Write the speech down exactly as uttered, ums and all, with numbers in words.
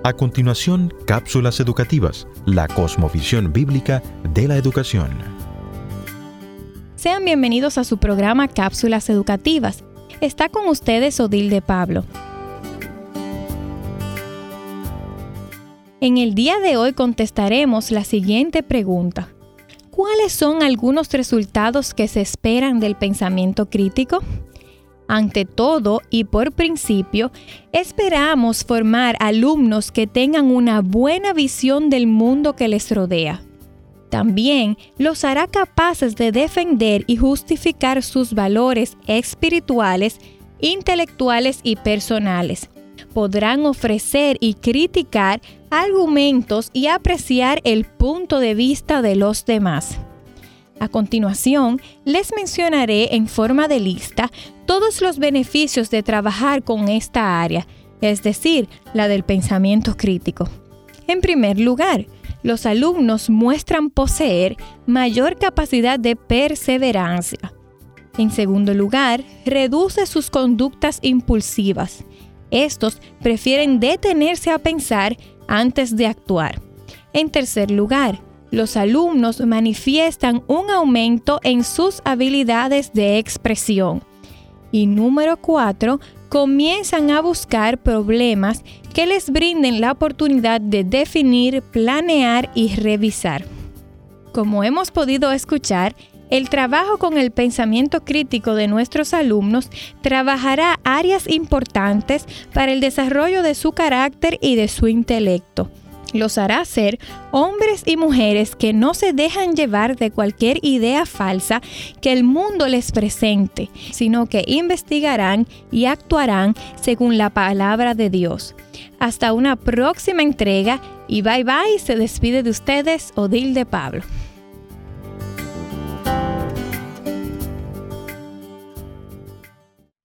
A continuación, cápsulas educativas, la cosmovisión bíblica de la educación. Sean bienvenidos a su programa Cápsulas Educativas. Está con ustedes Odilde Pablo. En el día de hoy contestaremos la siguiente pregunta. ¿Cuáles son algunos resultados que se esperan del pensamiento crítico? Ante todo y por principio, esperamos formar alumnos que tengan una buena visión del mundo que les rodea. También los hará capaces de defender y justificar sus valores espirituales, intelectuales y personales. Podrán ofrecer y criticar argumentos y apreciar el punto de vista de los demás. A continuación, les mencionaré en forma de lista todos los beneficios de trabajar con esta área, es decir, la del pensamiento crítico. En primer lugar, los alumnos muestran poseer mayor capacidad de perseverancia. En segundo lugar, reduce sus conductas impulsivas. Estos prefieren detenerse a pensar antes de actuar. En tercer lugar, los alumnos manifiestan un aumento en sus habilidades de expresión. Y número cuatro, comienzan a buscar problemas que les brinden la oportunidad de definir, planear y revisar. Como hemos podido escuchar, el trabajo con el pensamiento crítico de nuestros alumnos trabajará áreas importantes para el desarrollo de su carácter y de su intelecto. Los hará ser hombres y mujeres que no se dejan llevar de cualquier idea falsa que el mundo les presente, sino que investigarán y actuarán según la palabra de Dios. Hasta una próxima entrega y bye bye, se despide de ustedes Odilde Pablo.